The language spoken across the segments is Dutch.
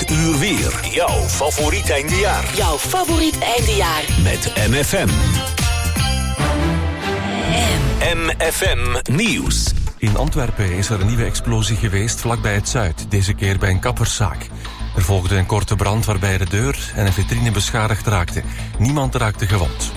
8 uur weer. Jouw favoriet eindejaar. Jouw favoriet eindejaar. Met MFM. MFM Nieuws. In Antwerpen is er een nieuwe explosie geweest vlakbij het Zuid. Deze keer bij een kapperszaak. Er volgde een korte brand waarbij de deur en een vitrine beschadigd raakten. Niemand raakte gewond.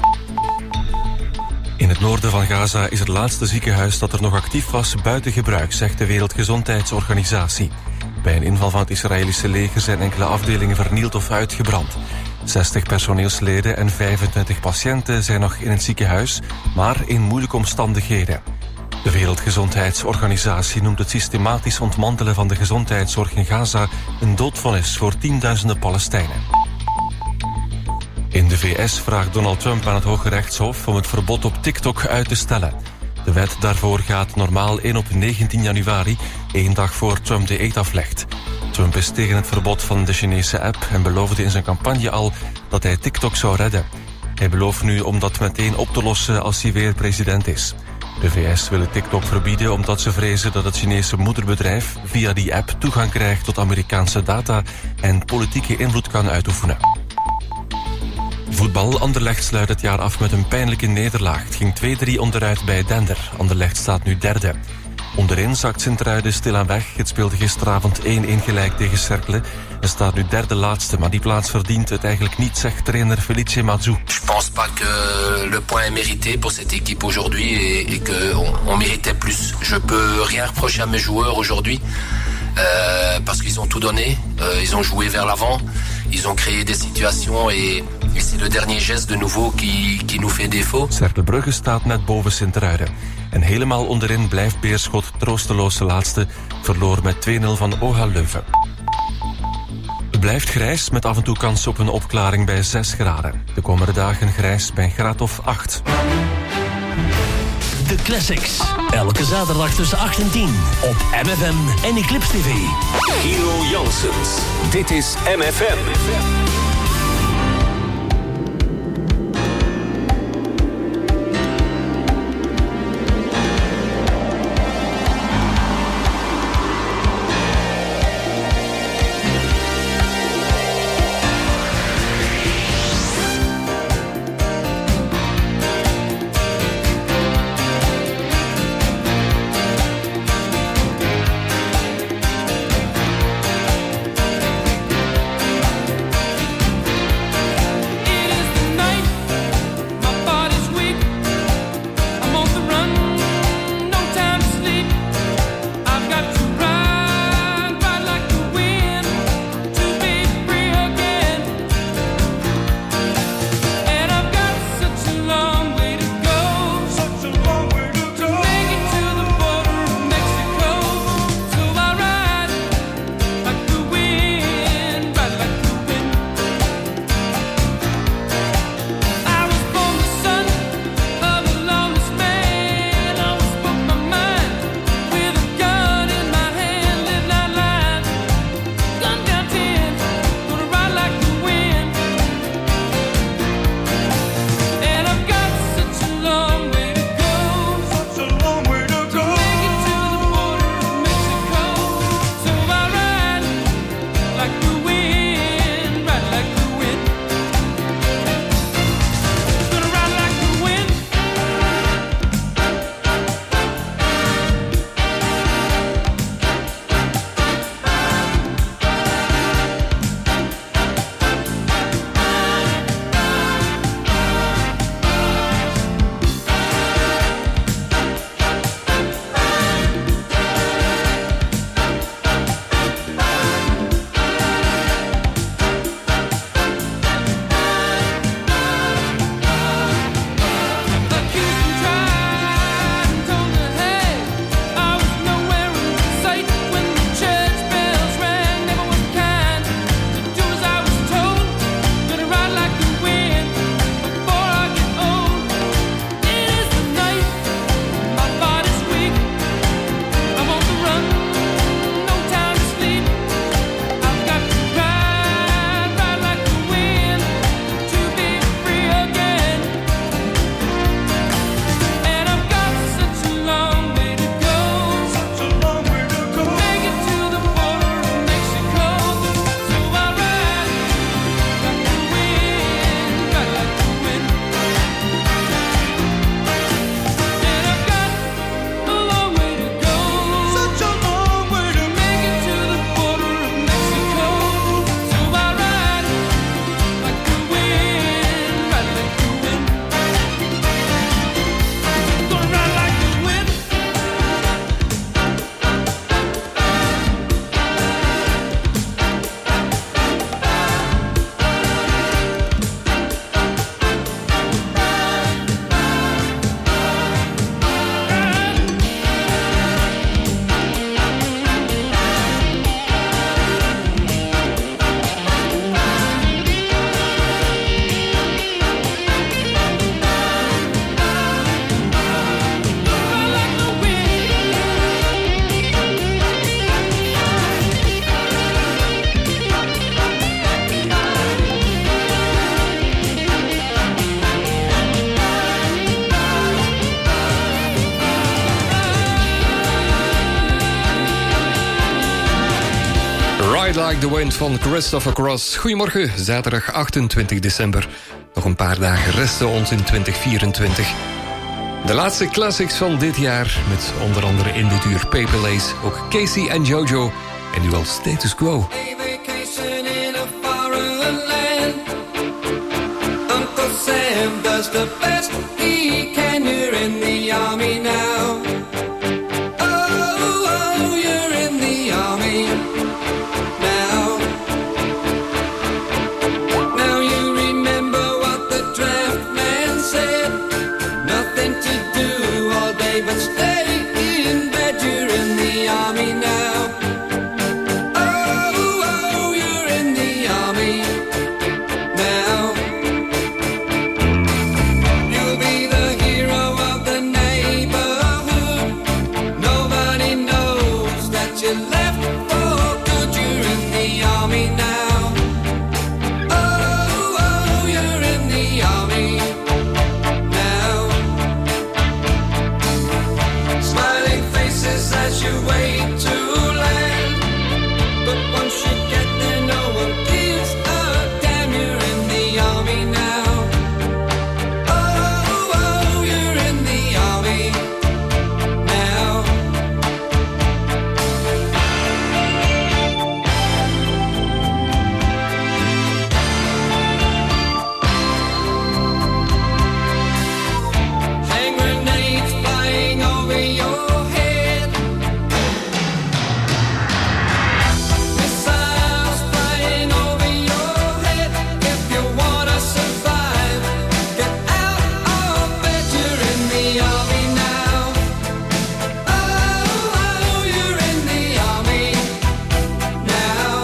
In het noorden van Gaza is het laatste ziekenhuis dat er nog actief was buiten gebruik, zegt de Wereldgezondheidsorganisatie. Bij een inval van het Israëlische leger zijn enkele afdelingen vernield of uitgebrand. 60 personeelsleden en 25 patiënten zijn nog in het ziekenhuis, maar in moeilijke omstandigheden. De Wereldgezondheidsorganisatie noemt het systematisch ontmantelen van de gezondheidszorg in Gaza een doodvonnis voor tienduizenden Palestijnen. In de VS vraagt Donald Trump aan het Hoge Rechtshof om het verbod op TikTok uit te stellen. De wet daarvoor gaat normaal in op 19 januari, 1 dag voor Trump de eed aflegt. Trump is tegen het verbod van de Chinese app en beloofde in zijn campagne al dat hij TikTok zou redden. Hij belooft nu om dat meteen op te lossen als hij weer president is. De VS willen TikTok verbieden omdat ze vrezen dat het Chinese moederbedrijf via die app toegang krijgt tot Amerikaanse data en politieke invloed kan uitoefenen. Voetbal. Anderlecht sluit het jaar af met een pijnlijke nederlaag. Het ging 2-3 onderuit bij Dender. Anderlecht staat nu derde. Onderin zakt Sint-Truiden stilaan weg. Het speelde gisteravond 1-1 gelijk tegen Cercle. En staat nu derde laatste, maar die plaats verdient het eigenlijk niet, zegt trainer Felice Mazou. Je pense pas que le point est mérité pour cette équipe aujourd'hui et qu'on méritait plus. Je peux rien reprocher à mes joueurs aujourd'hui parce qu'ils ont tout donné. Ils ont joué vers l'avant. Ils ont créé des situations et c'est le dernier geste de nouveau qui nous fait défaut. Cercle Brugge staat net boven Sint-Truiden. En helemaal onderin blijft Beerschot troosteloos laatste. Verloor met 2-0 van OHA Leuven. Het blijft grijs met af en toe kans op een opklaring bij 6 graden. De komende dagen grijs bij een graad of 8. De Classics. Elke zaterdag tussen 8 en 10 op MFM en Eclipse TV. Hero Janssens. Dit is MFM. Ride Like the Wind van Christopher Cross. Goedemorgen, zaterdag 28 december. Nog een paar dagen resten ons in 2024. De laatste classics van dit jaar, met onder andere in dit uur Paper Lace, ook Casey en Jojo en nu al Status Quo. Uncle Sam does the best he can. You're in the army now. Oh, you're in the army now. Now you remember what the draft man said. Nothing to do all day but stay in bed. You're in the army now. Oh, you're in the army now. You'll be the hero of the neighborhood. Nobody knows that you left for good. You're in the army now. Oh, you're in the army now. Smiling faces as you wait to land. But once you get there, no one gives a damn. You're in the army now. Oh, you're in the army now. Hand grenades flying over your head. Missiles flying over your head. If you wanna survive, get out of bed. You're in the army now. Oh, you're in the army now.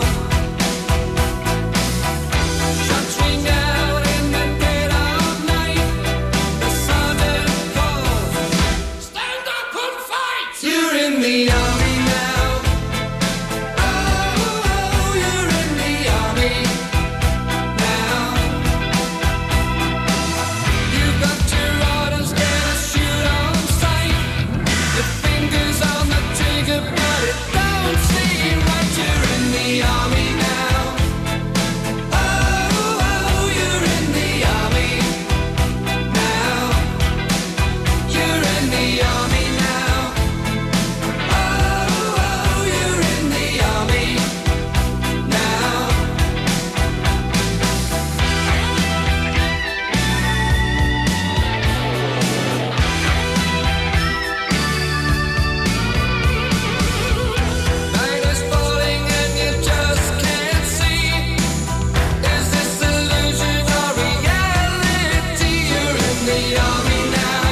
Shots ring out in the dead of night. The sergeant calls, stand up and fight. You're in the army now. Oh, you're in the army now. You've got your orders, get a shoot on sight. Your fingers on the trigger, but it don't seem right. You're in the army now. Oh, you're in the army now. You're in the army now. Oh, you're in the army now. Night is falling and you just can't see. Is this illusion or reality? You're in the army now.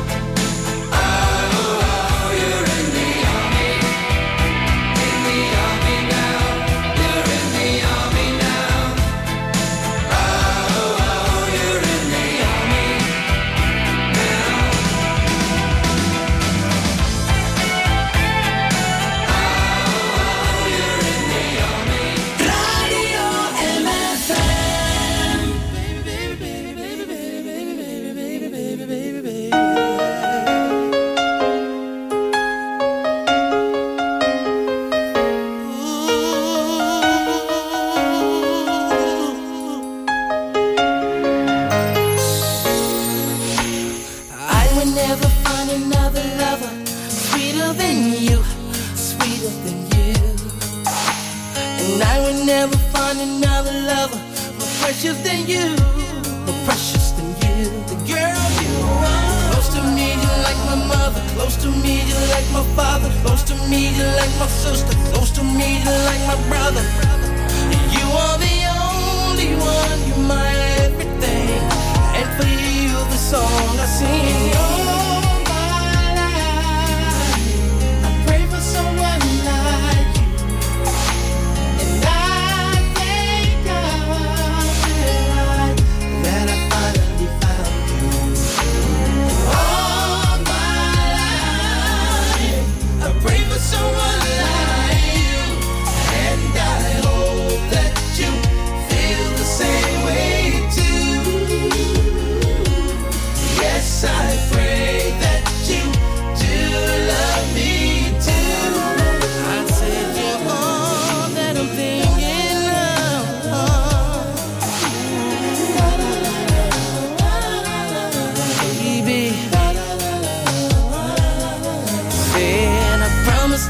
Oh, you're in the army. In the army now. You're in the army now. Oh, you're in the army now. Radio MFM. I would never find another lover sweeter than you, sweeter than you. And I would never find another lover more precious than you, more precious than you. The girl you are. Close to me, you're like my mother. Close to me, you're like my father. Close to me, you're like my sister. Close to me, you're like my brother. You are the only one, you're my everything. And for you, the song I sing. All my life, I pray for someone like you. And I thank God that I finally found you. All my life, I pray for someone like you. And I hope that you feel the same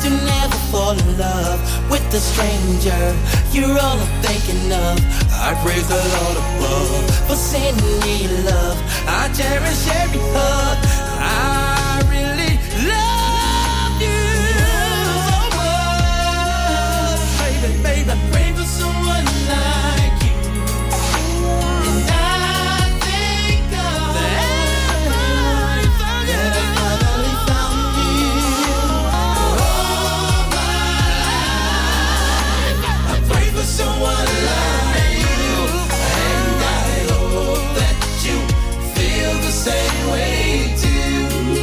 to never fall in love with a stranger. You're all I'm thinking of. I praise the Lord above for sending me love. I cherish every hug. I really love you so much. Baby, baby, I pray for someone like you. And I thank God that I finally found you. All my life, I pray for someone like you. And I hope that you feel the same way too.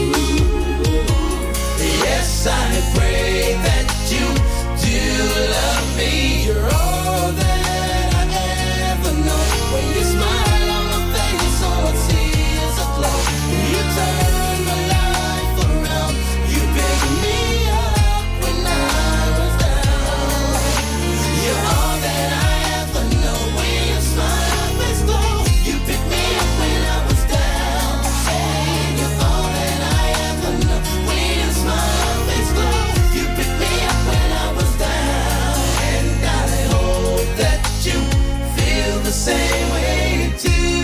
Yes, I pray that you do love me. You're all that I ever know. When you smile on my face, all I see is a glow. You turn my life around. You pick me up when I was down. You're all that I ever know. When you smile, my face glow. You pick me up when I was down. Hey, you're all that I ever know. When you smile, my face glow. You pick me up when I was down. And I hope that you feel the same way too.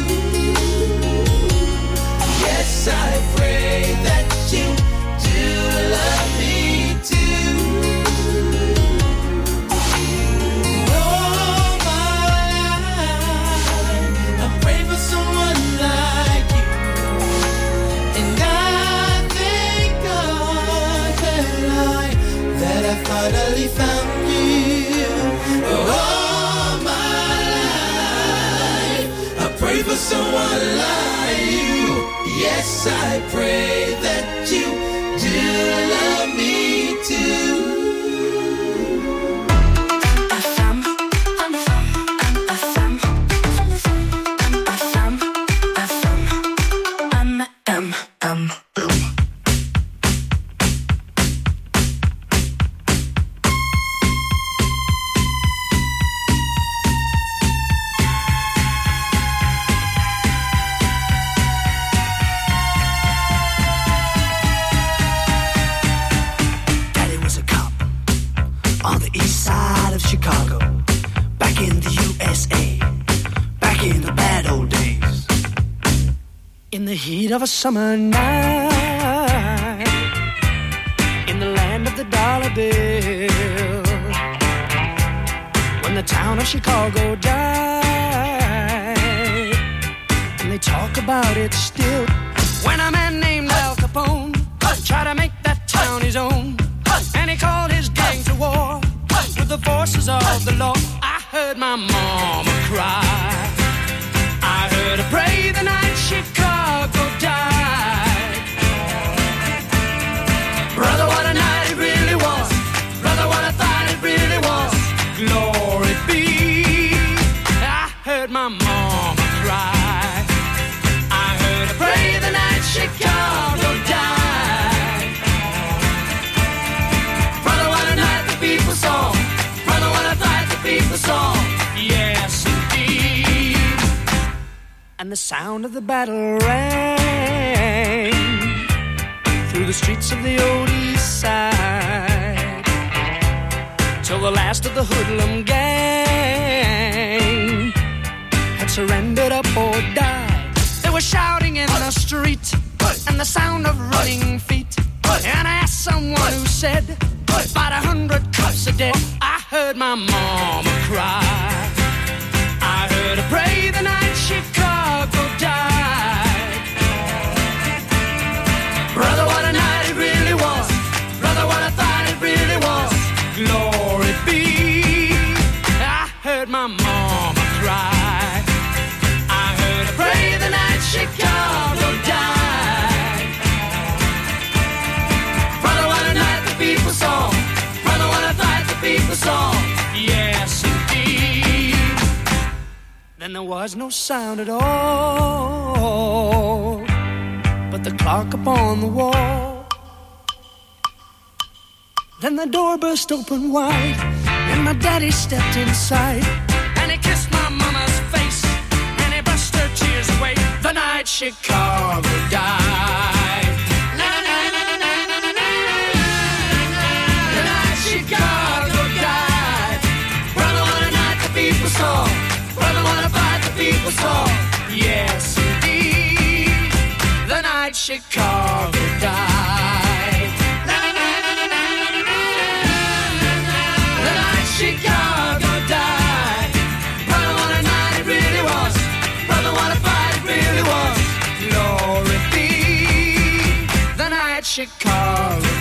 Yes, I pray that you do love me too. All my life, I pray for someone like you. And I thank God that I finally found you. All my life, I pray for someone like you. Yes, I pray that you do love me too. Daddy was a cop on the east side of Chicago, back in the USA, back in the bad old days. In the heat of a summer night, in the land of the dollar bill, when the town of Chicago died, and they talk about it still. When a man named Al Capone tried to make that town his own, and he called his gang to war with the forces of the law. I heard my mama cry. I heard her pray the night Chicago died. Brother, what a night it really was. Brother, what I thought it really was. Glory be. I heard my mama cry. I heard her pray the night Chicago died. Brother, what a night the people saw. Brother, what a night the people saw. Yes, indeed. And the sound of the battle rang through the streets of the old east side, till the last of the hoodlum gang had surrendered up or died. They were shouting in the street, and the sound of running feet. And I asked someone who said, about 100 cops are dead. I heard my mama cry. I heard her pray the night Chicago died. Brother, what a night it really was. Brother, what I thought it really was. Glory be. I heard my mama cry. I heard her pray the night Chicago died. Brother, what a night the people saw. Brother, what I thought the people saw. Yes, indeed. Then there was no sound at all, but the clock upon the wall. Then the door burst open wide, and my daddy stepped inside, and he kissed my mama's face, and he brushed her tears away. The night Chicago died. The night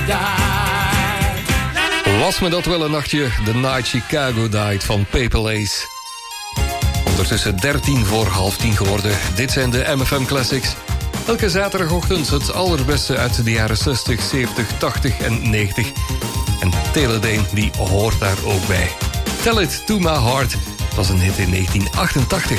died. Was me dat wel een nachtje, The Night Chicago Died van Paper Lace. Ondertussen 10:13 geworden. Dit zijn de MFM Classics. Elke zaterdagochtend het allerbeste uit de jaren 60, 70, 80 en 90. En Teledane, die hoort daar ook bij. Tell It To My Heart was een hit in 1988.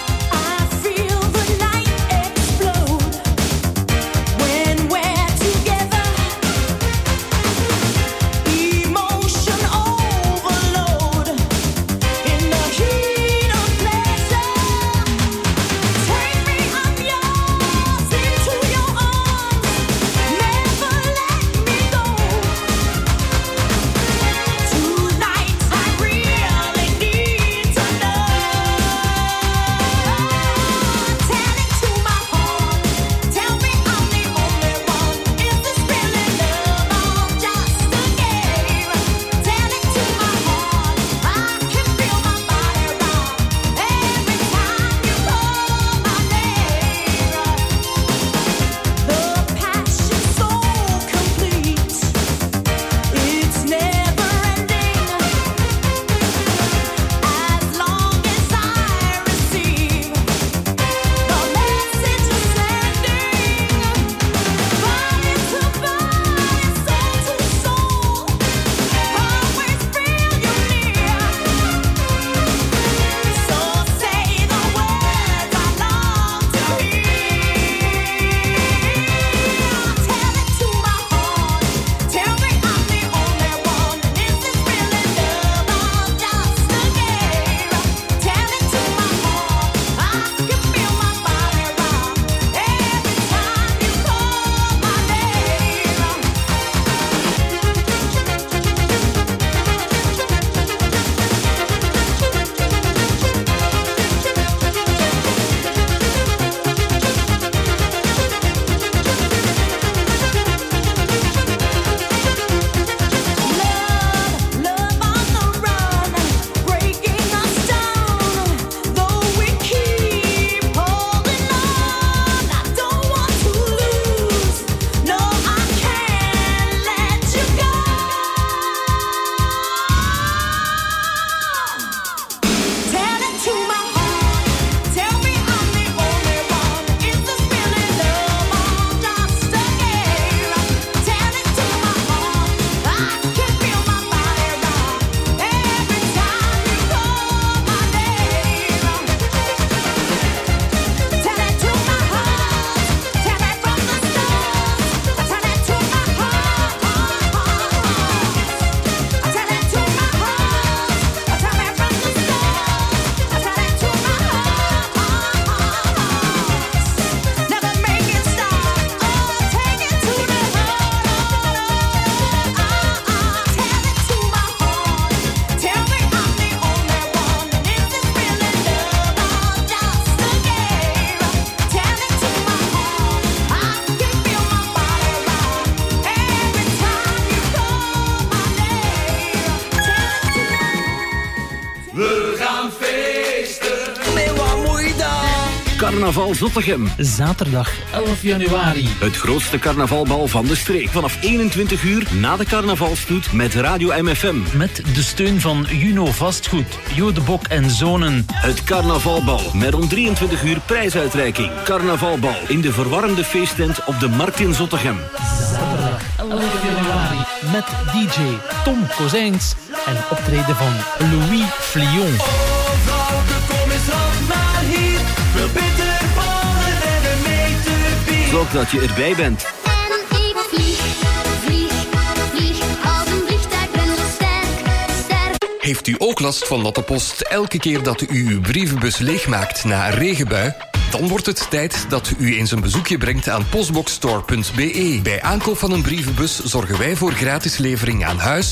Carnaval Zottegem. Zaterdag 11 januari. Het grootste carnavalbal van de streek. Vanaf 21 uur na de carnavalstoet met Radio MFM. Met de steun van Juno Vastgoed, Jo de Bok en Zonen. Het carnavalbal met om 23 uur prijsuitreiking. Carnavalbal in de verwarmde feesttent op de Markt in Zottegem. Zaterdag 11 januari. Met DJ Tom Kozijns en optreden van Louis Flion. Oh, vrouwke, kom eens af naar hier. Veel bitter ballen en een meter bier. Zorg dat je erbij bent. En ik vlieg, vlieg, vlieg. Als een vliegtuig ben zo sterk, sterk. Heeft u ook last van natte post elke keer dat u uw brievenbus leegmaakt na een regenbui? Dan wordt het tijd dat u eens een bezoekje brengt aan postboxstore.be. Bij aankoop van een brievenbus zorgen wij voor gratis levering aan huis,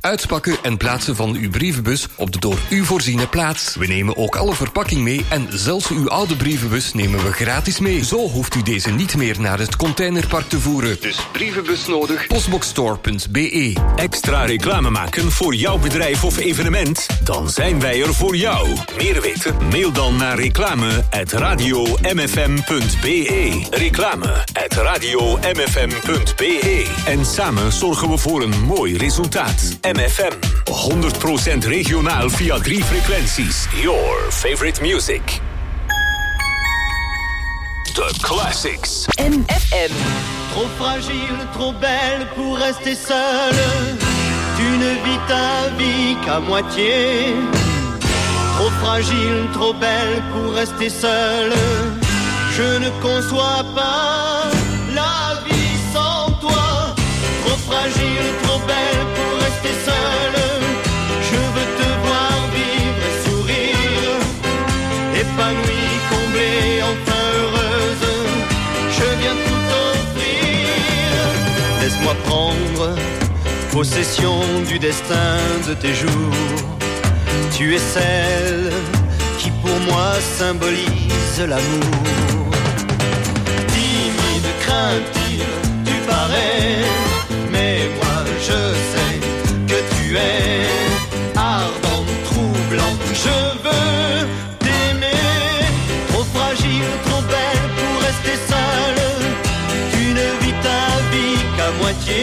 uitpakken en plaatsen van uw brievenbus op de door u voorziene plaats. We nemen ook alle verpakking mee en zelfs uw oude brievenbus nemen we gratis mee. Zo hoeft u deze niet meer naar het containerpark te voeren. Dus brievenbus nodig, postboxstore.be. Extra reclame maken voor jouw bedrijf of evenement? Dan zijn wij er voor jou. Meer weten? Mail dan naar reclame@radiomfm.be. Reclame@radiomfm.be. En samen zorgen we voor een mooi resultaat. MFM. 100% regionaal via 3 frequenties. Your favorite music. The Classics. MFM. Trop fragile, trop belle pour rester seule. Tu ne vis ta vie qu'à moitié. Trop fragile, trop belle pour rester seule. Je ne conçois pas la vie sans toi. Trop fragile, trop belle pour rester seule. Je veux te voir vivre et sourire, épanouie, comblée, enfin heureuse. Je viens tout offrir. Laisse-moi prendre possession du destin de tes jours. Tu es celle qui pour moi symbolise l'amour. Timide, craintive, tu parais, mais moi je sais que tu es ardente, troublante. Je veux t'aimer, trop fragile, trop belle pour rester seule. Tu ne vis ta vie qu'à moitié.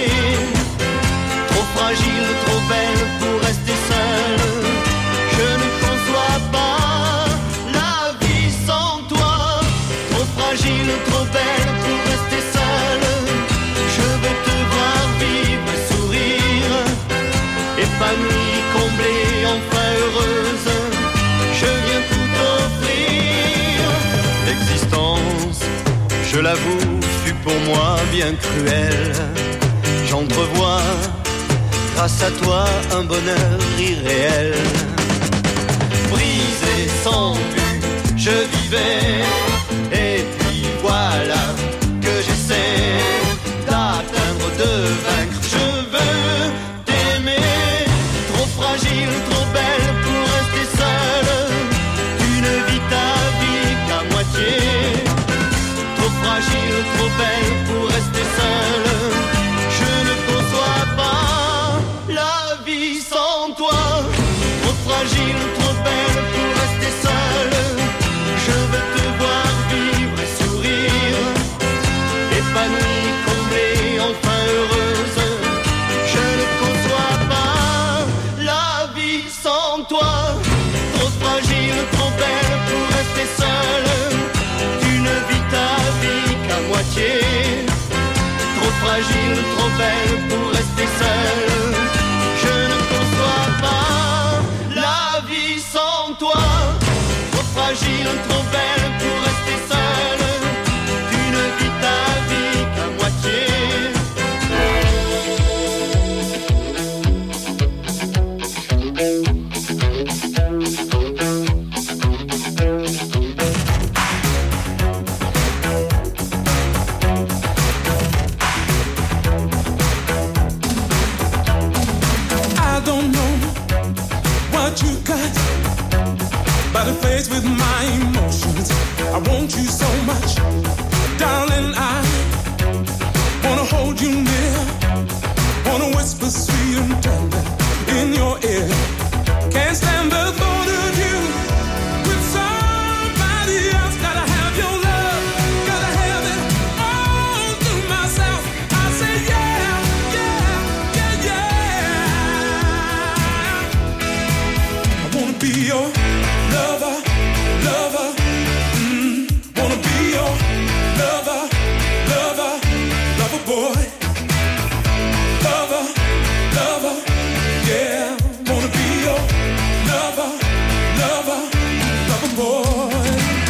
Trop fragile, trop belle pour rester seule. Je ne conçois pas la vie sans toi. Trop fragile, trop belle pour rester seule. Je veux te voir vivre et sourire, épanouie, comblée, enfin heureuse. Je viens tout offrir. L'existence, je l'avoue, fut pour moi bien cruelle. J'entrevois, grâce à toi, un bonheur irréel. Brisé, sans but, je vivais. Et puis voilà que j'essaie d'atteindre, de vaincre. Je veux t'aimer, trop fragile, trop belle pour rester seule. Tu ne vis ta vie qu'à moitié. Trop fragile, trop belle pour rester seule. Je ne conçois pas la vie sans toi. Trop fragile, trop belle pour rester seule. Je veux te voir vivre et sourire, épanouie, comblée, enfin heureuse. Je ne conçois pas la vie sans toi. Trop fragile, trop belle pour rester seule. Tu ne vis ta vie qu'à moitié. Trop fragile, trop belle pour rester seule. Je ne conçois pas la vie sans toi. Trop fragile, trop belle pour rester seule. Tu ne vis ta vie qu'à moitié. I don't know what you got, but it plays with my emotions. I want you so much, darling. I wanna hold you near, wanna whisper sweet and tender in your ear. Can't stand the thought of you with somebody else. Gotta have your love, gotta have it all to myself. I say yeah, yeah, yeah, yeah. I wanna be your lover, lover. Wanna be your lover, lover, lover boy. Lover, lover, yeah. Wanna be your lover, lover, lover boy.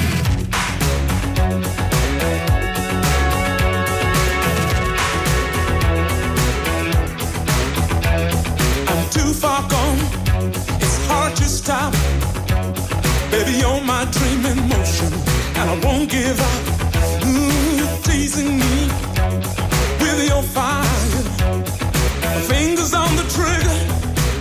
I'm too far gone, it's hard to stop. Baby, you're my dream in motion, and I won't give up. Teasing me with your fire, my fingers on the trigger,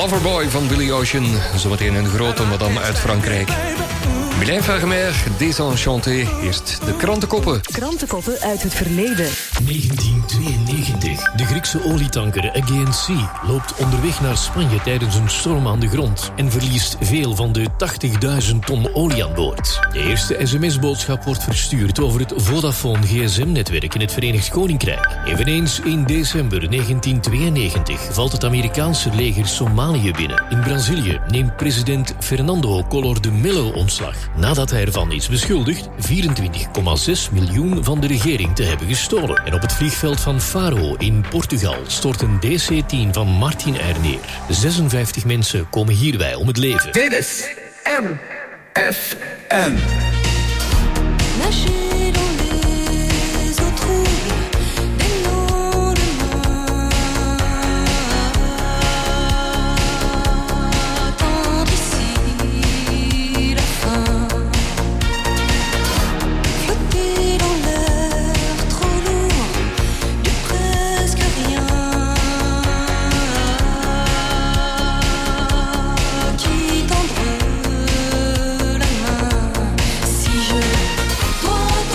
Loverboy van Billy Ocean. Zometeen een grote madame uit Frankrijk. Mylène Farmer, Désenchanté. Eerst de krantenkoppen. Krantenkoppen uit het verleden. 1992. De Griekse olietanker Aegean Sea loopt onderweg naar Spanje tijdens een storm aan de grond en verliest veel van de 80.000 ton olie aan boord. De eerste sms-boodschap wordt verstuurd over het Vodafone gsm-netwerk in het Verenigd Koninkrijk. Eveneens in december 1992 valt het Amerikaanse leger Somalië binnen. In Brazilië neemt president Fernando Collor de Mello ontslag, nadat hij ervan is beschuldigd 24,6 miljoen van de regering te hebben gestolen. En op het vliegveld van Faro in Portugal stort een DC-10 van Martin Air neer. 56 mensen komen hierbij om het leven. Dit is MFM. Qui tendre la main si je dois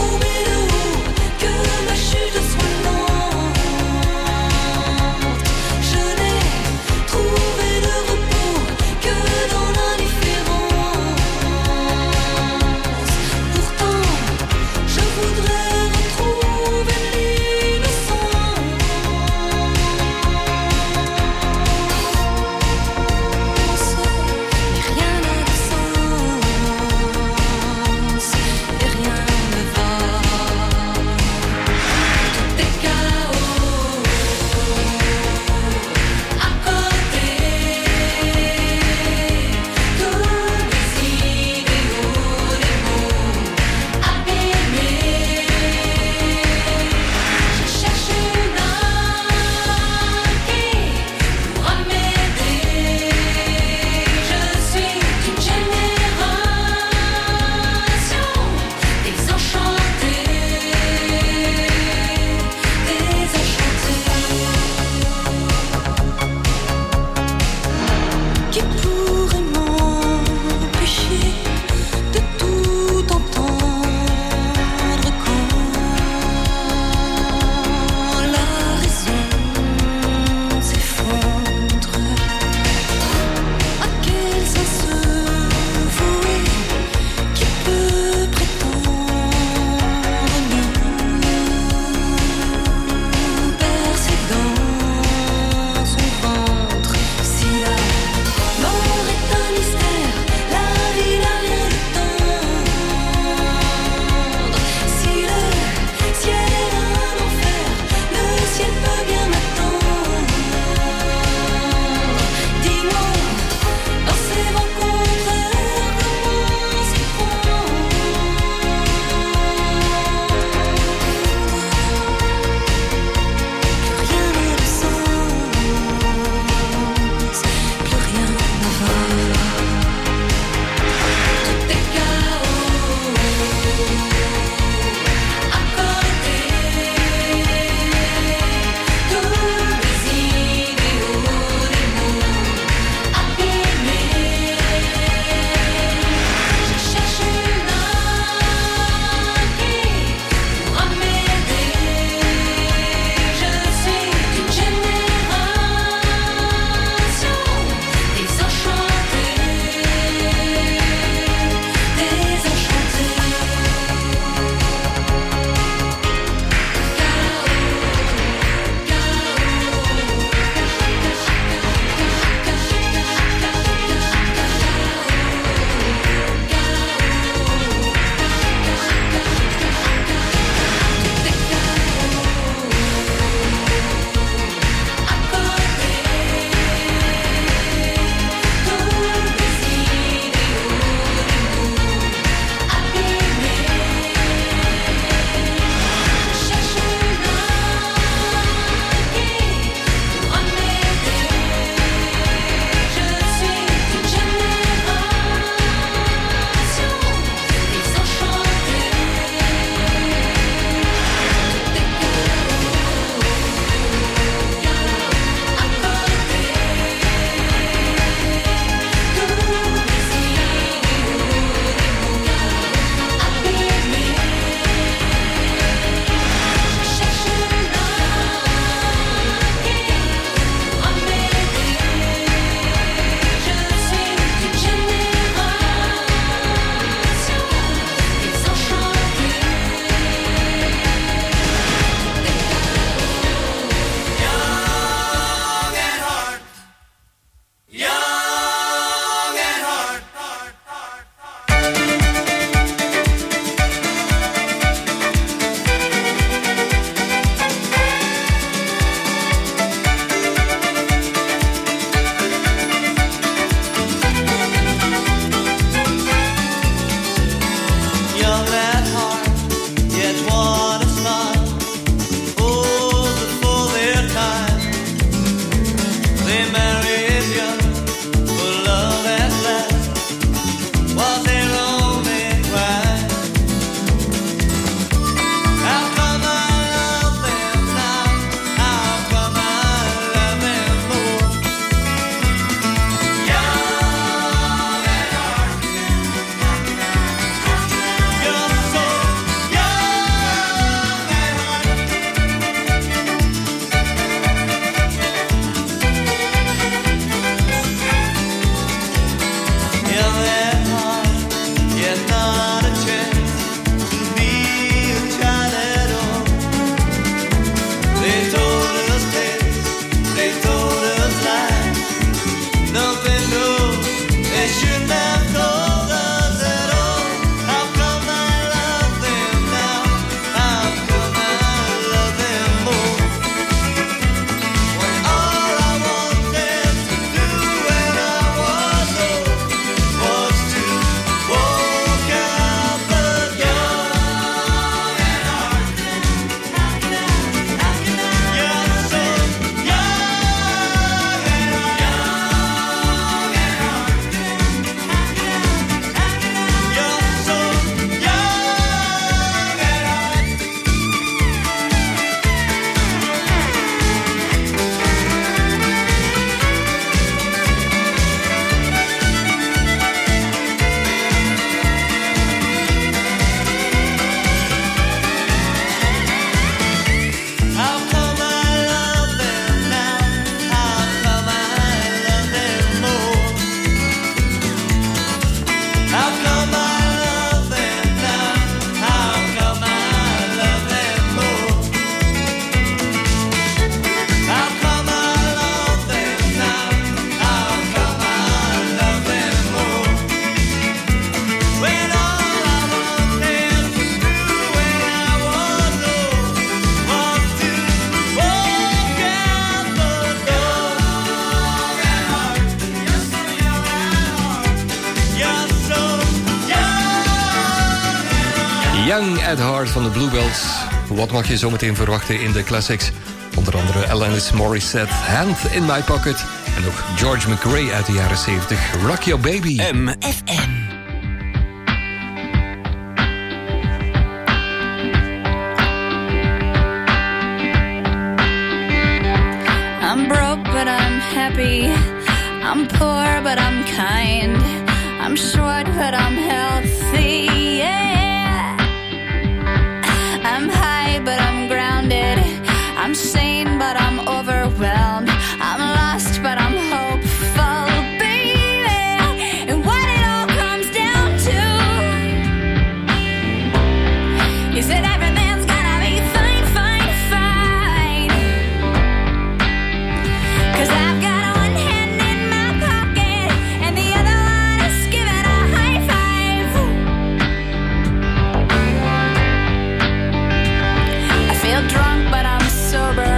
Young at Heart van de Bluebells. Wat mag je zometeen verwachten in de classics? Onder andere Alanis Morissette, Hand in My Pocket. En ook George McRae uit de jaren 70, Rock Your Baby. MFM. I'm broke but I'm happy. I'm poor but I'm kind. I'm short but I'm healthy, yeah. I'm high but I'm grounded. I'm sane but I'm overwhelmed. I'm lost but I'm hopeful, baby. And what it all comes down to is that everything's gonna be fine, fine, fine. 'Cause I've got one hand in my pocket and the other one is giving a high five. I feel drunk but I'm sober.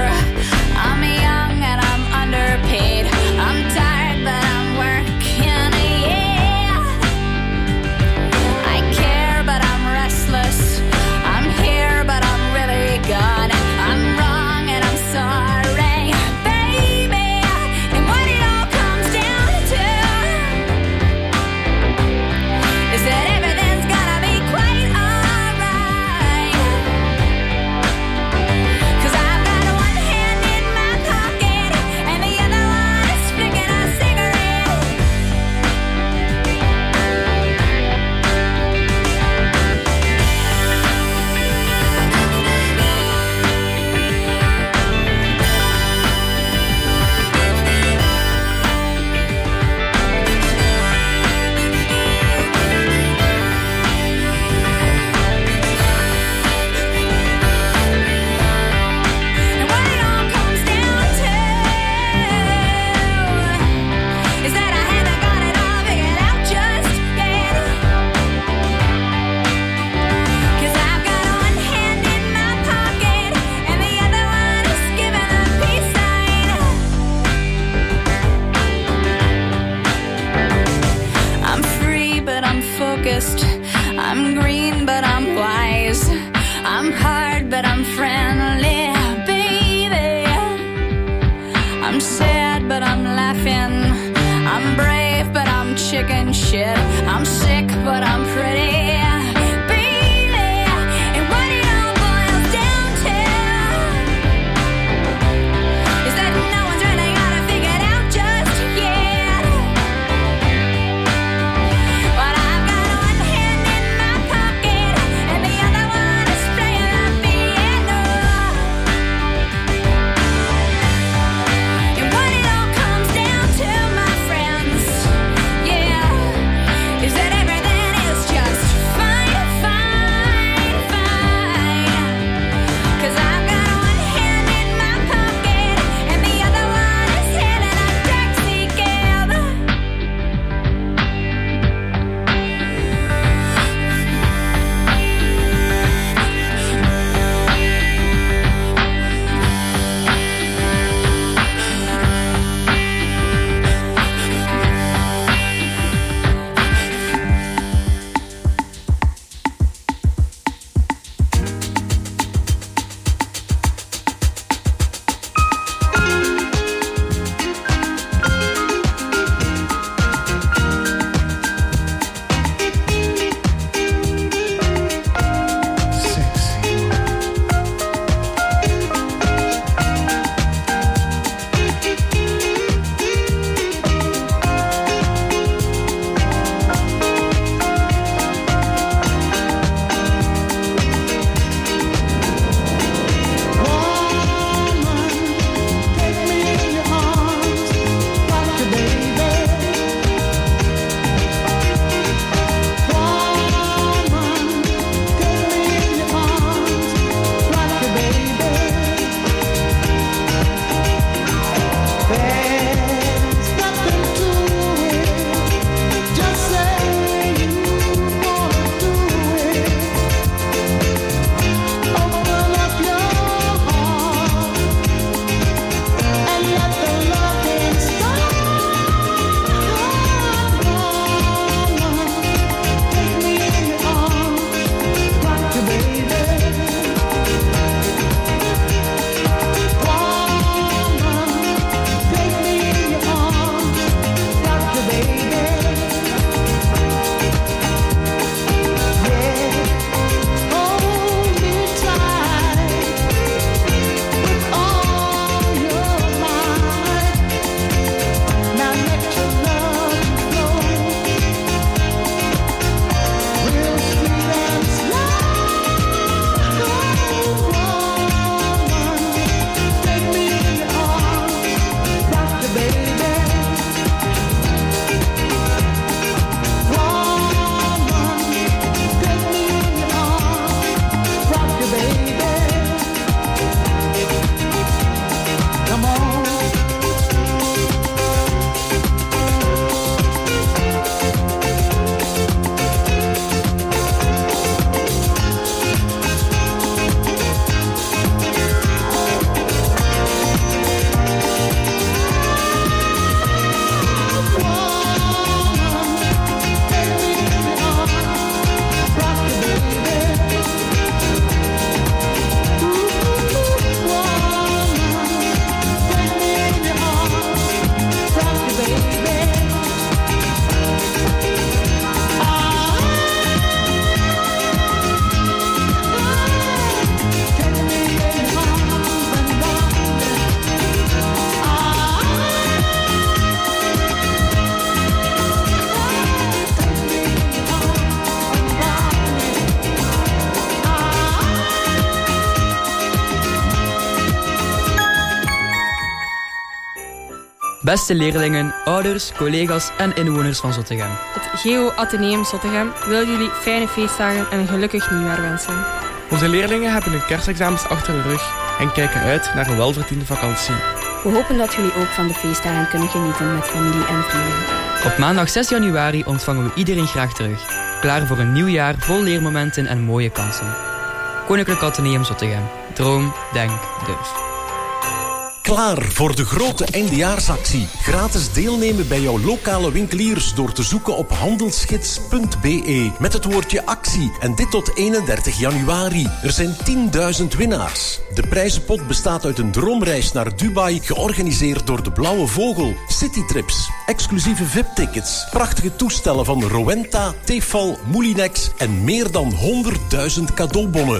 Beste leerlingen, ouders, collega's en inwoners van Zottegem. Het Geo Atheneum Zottegem wil jullie fijne feestdagen en een gelukkig nieuwjaar wensen. Onze leerlingen hebben hun kerstexamens achter de rug en kijken uit naar een welverdiende vakantie. We hopen dat jullie ook van de feestdagen kunnen genieten met familie en vrienden. Op maandag 6 januari ontvangen we iedereen graag terug. Klaar voor een nieuw jaar vol leermomenten en mooie kansen. Koninklijk Atheneum Zottegem. Droom, denk, durf. Klaar voor de grote eindejaarsactie. Gratis deelnemen bij jouw lokale winkeliers door te zoeken op handelsgids.be met het woordje actie. En dit tot 31 januari. Er zijn 10.000 winnaars. De prijzenpot bestaat uit een droomreis naar Dubai, georganiseerd door de Blauwe Vogel. Citytrips, exclusieve VIP-tickets, prachtige toestellen van Rowenta, Tefal, Moulinex en meer dan 100.000 cadeaubonnen.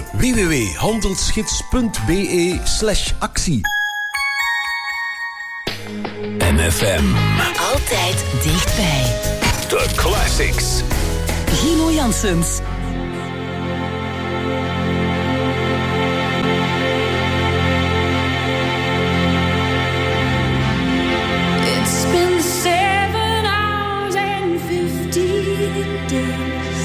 www.handelsgids.be/actie. MFM. Altijd dichtbij. The Classics. Gino Janssens. It's been 7 hours and 15 days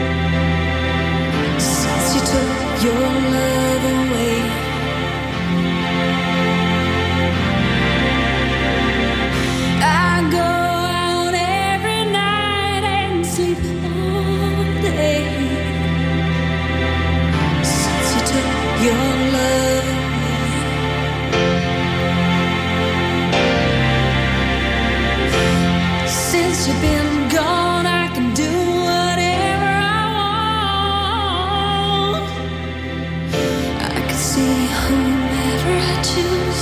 since you took your love away. I go out every night and sleep all day since you took your love away. Since you've been gone, I can do whatever I want. I can see whomever I choose.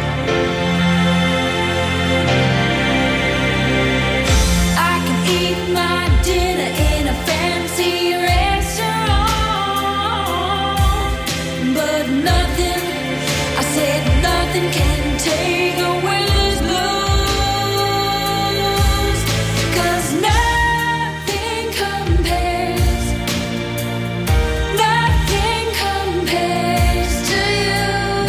I can eat my dinner in a fancy restaurant, but nothing, I said nothing can take away this blues, 'cause nothing compares to you.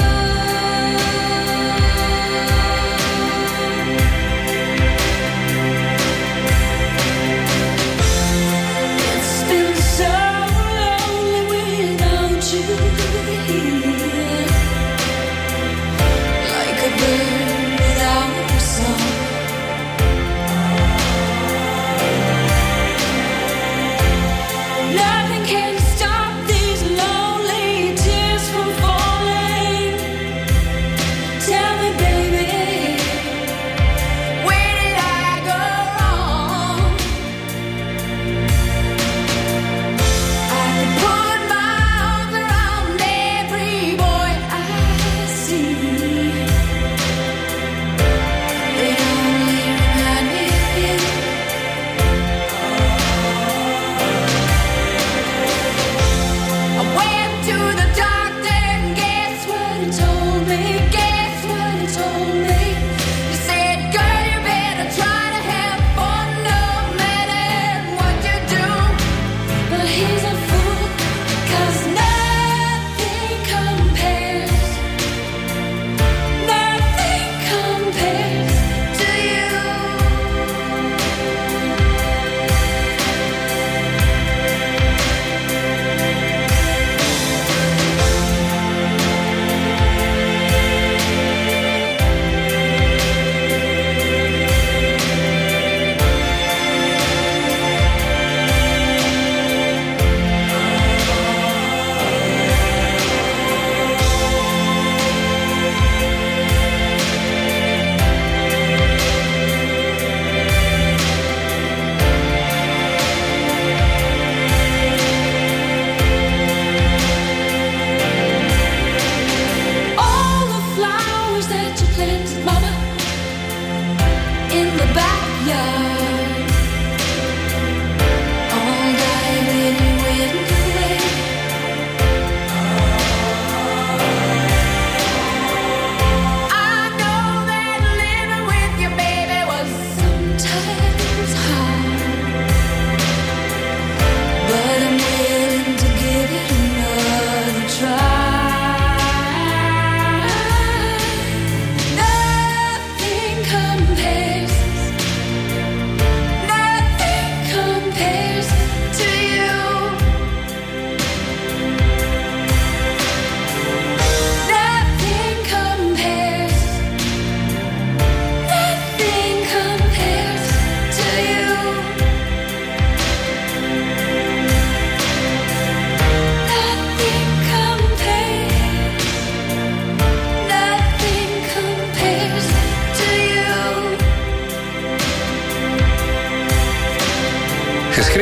It's been so lonely without you here, like a bird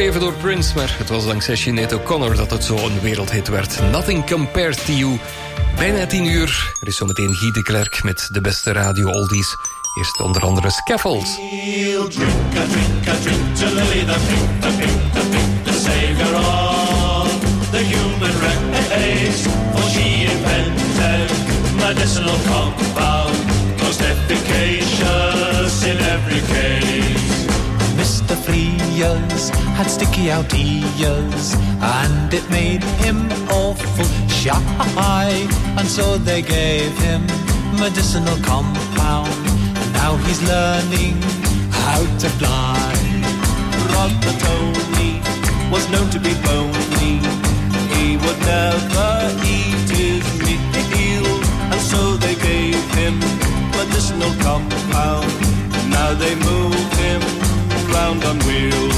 geschreven door Prince, maar het was dankzij Sinead O'Connor dat het zo een wereldhit werd. Nothing Compared to You. Bijna 10 uur. Er is zometeen Guy de Klerk met de beste radio-oldies. Eerst onder andere Scaffold. He'll drink a drink to Lily the pink, the savior of the human race. For she invented medicinal compound, most efficacious in every case. Mr. Frears had sticky out ears, and it made him awful shy, and so they gave him medicinal compound, and now he's learning how to fly. Brother Tony was known to be bony, he would never eat his meal, and so they gave him medicinal compound, now they move him round on wheels.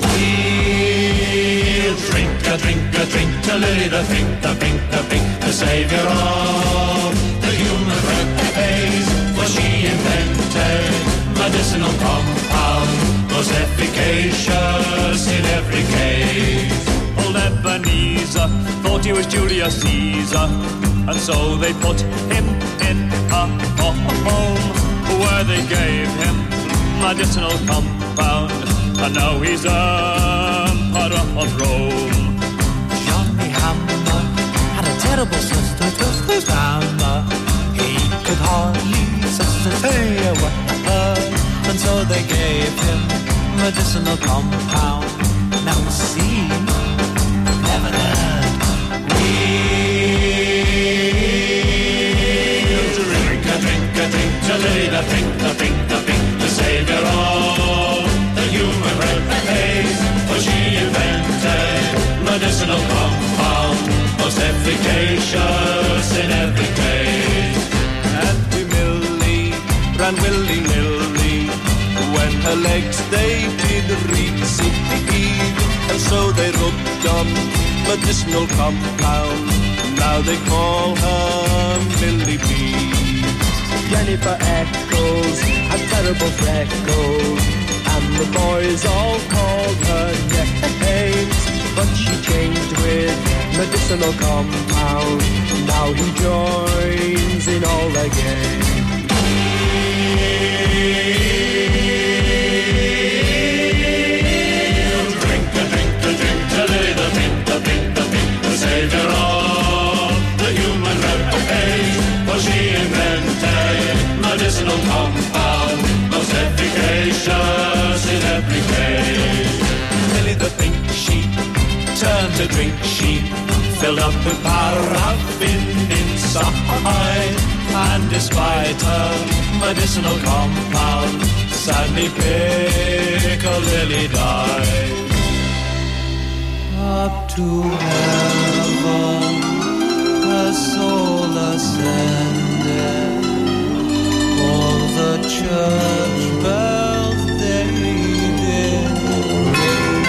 We'll drink a drink to Lily the pink, the savior of the human race. For she invented medicinal compound, most efficacious in every case. Old Ebenezer thought he was Julius Caesar, and so they put him in a home where they gave him medicinal compound, and now he's Emperor of Rome. Johnny Hammer had a terrible sister, Susanna. He could hardly say a word, and so they gave him medicinal compound. Now see, never learned. We'll drink to Lily the pink, the savior of the human race. For she invented medicinal compound, most efficacious in every case. Auntie Millie ran willy-nilly when her legs they did recede, and so they rubbed on medicinal compound. Now they call her Millie B. Jennifer Eccles had terrible freckles, and the boys all called her names, but she changed with medicinal compound. Now he joins in all the games. Drink to Lily the pink, the savior of the human race. For she invented medicinal compound, most efficacious in every case. Lily the pink, she turned to drink, she filled up with paraffin inside, and despite her medicinal compound, sadly Piccadilly died. Up to heaven her soul ascended, all the church bells they did ring.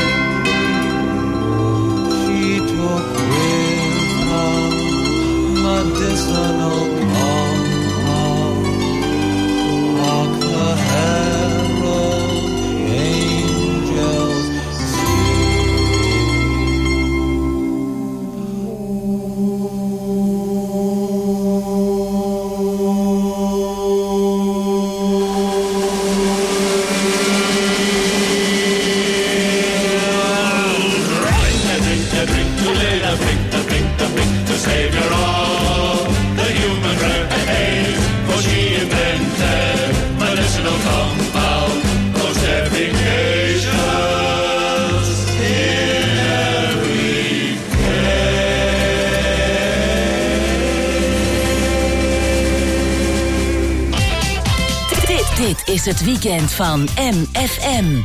She took with her medicinal compound, like the herald angels Dit is het weekend van MFM.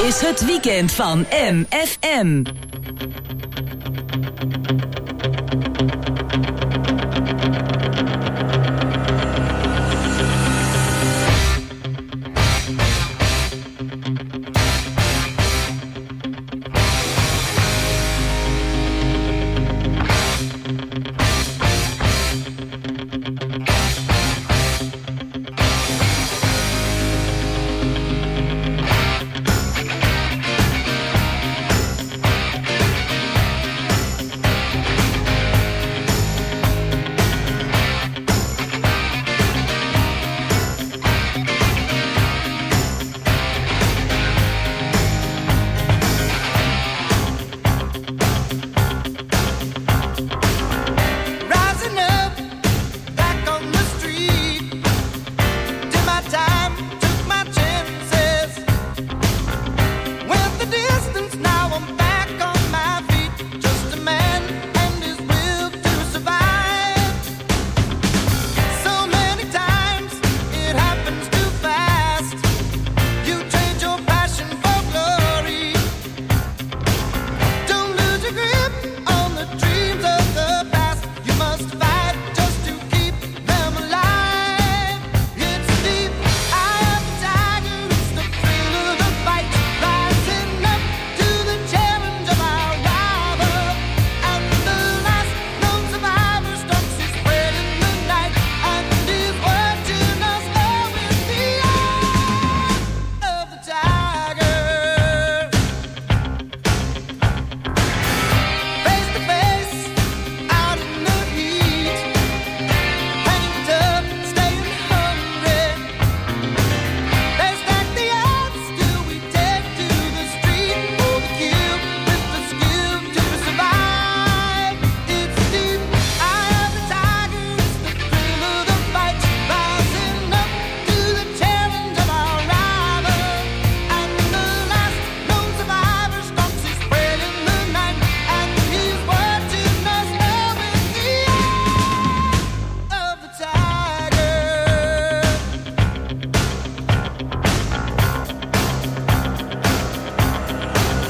is het weekend van MFM.